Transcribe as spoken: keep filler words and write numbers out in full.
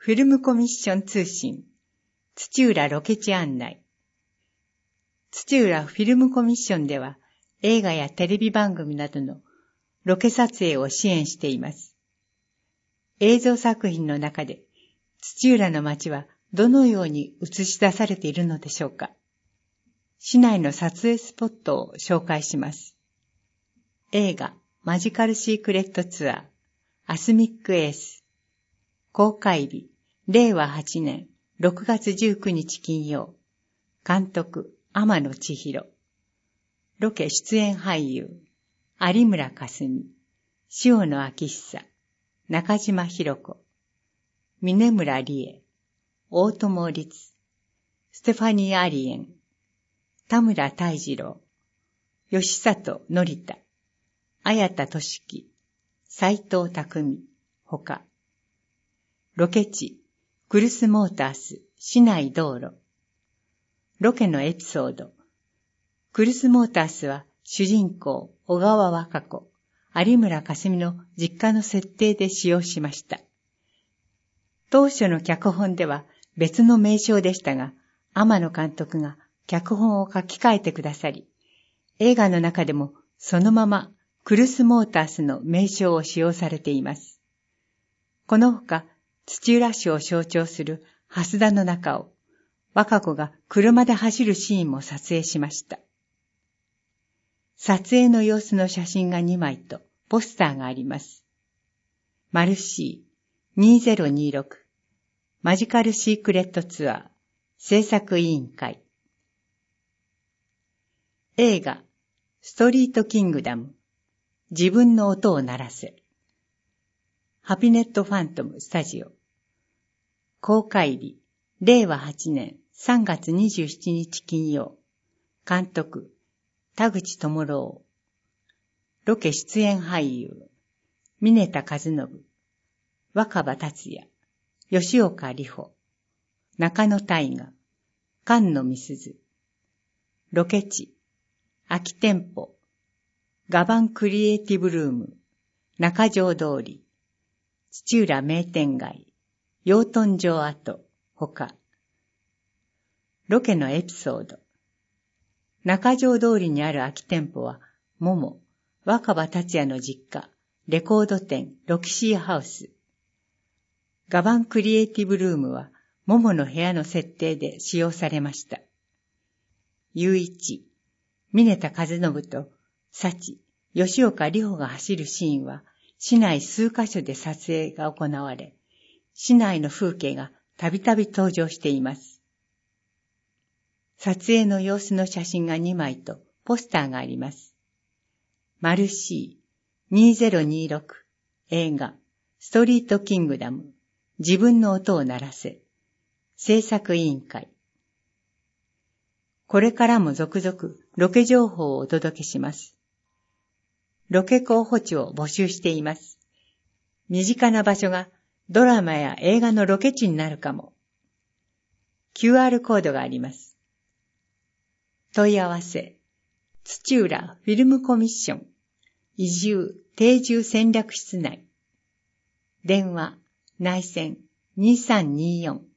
フィルムコミッション通信土浦ロケ地案内。土浦フィルムコミッションでは映画やテレビ番組などのロケ撮影を支援しています。映像作品の中で土浦の街はどのように映し出されているのでしょうか。市内の撮影スポットを紹介します。映画マジカルシークレットツアーアスミックエース公開日れいわはちねんろくがつじゅうくにち金曜。監督天野千尋。ロケ出演俳優有村架純、塩野昭久、中島博子、峯村理恵、大友律、ステファニー・アリエン、田村泰次郎、吉里則田、綾田俊樹、斉藤匠、ほか。ロケ地、クルスモータース、市内道路。ロケのエピソード。クルスモータースは主人公、小川和歌子、有村架純の実家の設定で使用しました。当初の脚本では別の名称でしたが、天野監督が脚本を書き換えてくださり、映画の中でもそのままクルスモータースの名称を使用されています。このほか、土浦市を象徴する蓮田の中を、和歌子が車で走るシーンも撮影しました。撮影の様子の写真がにまいとポスターがあります。マルシーにせんにじゅうろくマジカルシークレットツアー制作委員会。映画ストリートキングダム自分の音を鳴らせ。ハピネットファントムスタジオ。公開日れいわはちねんさんがつにじゅうしちにち金曜。監督田口智郎。ロケ出演俳優峯田和信、若葉達也、吉岡里帆、中野大河、菅野美鈴。ロケ地空き店舗ガバンクリエイティブルーム中条通り土浦名店街養豚場跡ほか。ロケのエピソード。中条通りにある空き店舗は桃若葉達也の実家レコード店ロキシーハウス。ガバンクリエイティブルームは桃の部屋の設定で使用されました。雄一峯田和信と幸吉岡里帆が走るシーンは市内数カ所で撮影が行われ、市内の風景がたびたび登場しています。撮影の様子の写真がにまいとポスターがあります。マルシーにせんにじゅうろく映画ストリートキングダム自分の音を鳴らせ制作委員会。これからも続々ロケ情報をお届けします。ロケ候補地を募集しています。身近な場所がドラマや映画のロケ地になるかも。キューアール コードがあります。問い合わせ、土浦フィルムコミッション、移住定住戦略室内。電話、内線にさんによん